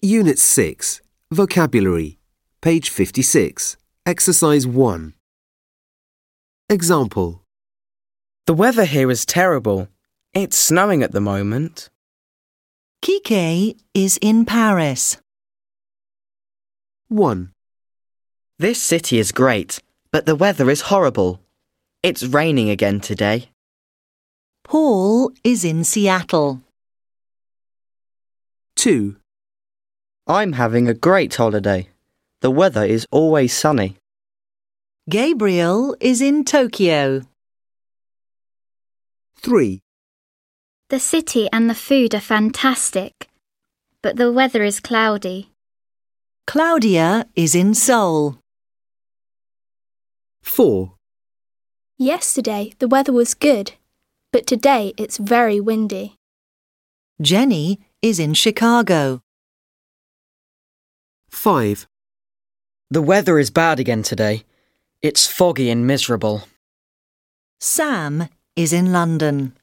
Unit 6, Vocabulary, page 56, Exercise 1. Example. The weather here is terrible. It's snowing at the moment. Kike is in Paris. 1. This city is great, but the weather is horrible. It's raining again today. Paul is in Seattle. 2. I'm having a great holiday. The weather is always sunny. Gabriel is in Tokyo. 3. The city and the food are fantastic, but the weather is cloudy. Claudia is in Seoul. 4. Yesterday the weather was good, but today it's very windy. Jenny is in Chicago. 5. The weather is bad again today. It's foggy and miserable. Sam is in London.